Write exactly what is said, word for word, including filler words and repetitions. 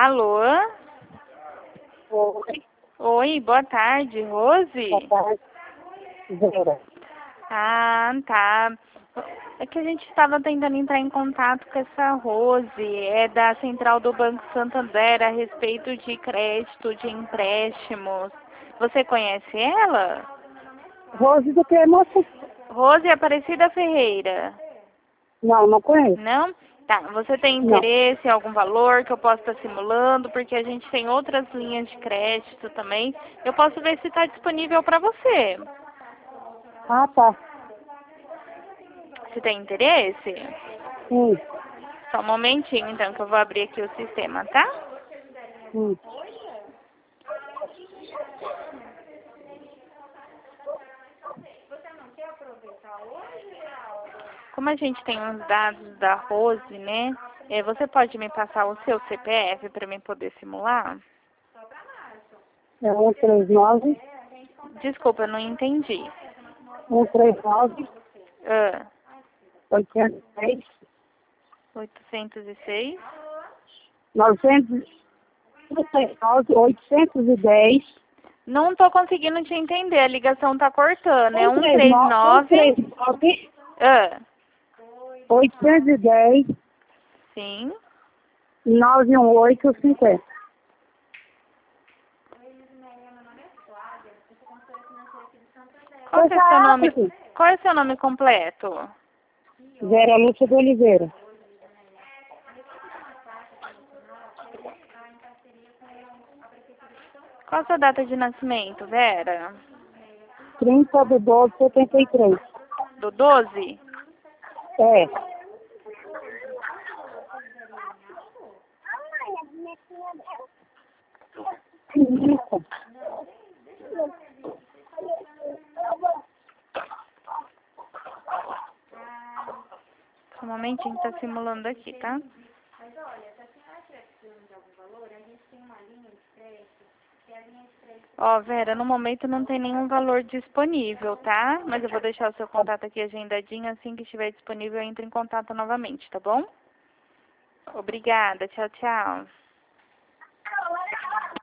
Alô? Oi. Oi, boa tarde, Rose? Boa tarde. Vera. Ah, tá. É que a gente estava tentando entrar em contato com essa Rose, é da Central do Banco Santander, a respeito de crédito, de empréstimos. Você conhece ela? Rose do que, moça? Rose Aparecida Ferreira. Não, não conheço. Não? Tá, você tem Não. interesse em algum valor que eu possa estar simulando? Porque a gente tem outras linhas de crédito também. Eu posso ver se está disponível para você. Ah, tá. Você tem interesse? Sim. Só um momentinho, então, que eu vou abrir aqui o sistema, tá? Sim. Como a gente tem os dados da Rose, né? eh, Você pode me passar o seu C P F para mim poder simular? É um três nove, Desculpa, eu não entendi. um três nove, Ah, oitocentos e seis, oitocentos e seis, novecentos, nove, oitocentos e dez, Não tô conseguindo te entender, a ligação tá cortando. É um três nove, um três cento e trinta e nove. nove, Ah, oitocentos e dez, sim. nove um oito, cinquenta. Qual que é o seu nome? Rápido. Qual é o seu nome completo? Vera Lúcia de Oliveira. Qual a sua data de nascimento, Vera? trinta de doze de setenta e três. Do doze? É. Isso. Só um momentinho que tá simulando aqui, tá? Ó, Vera, no momento não tem nenhum valor disponível, tá? Mas eu vou deixar o seu contato aqui agendadinho, assim que estiver disponível eu entro em contato novamente, tá bom? Obrigada, tchau, tchau.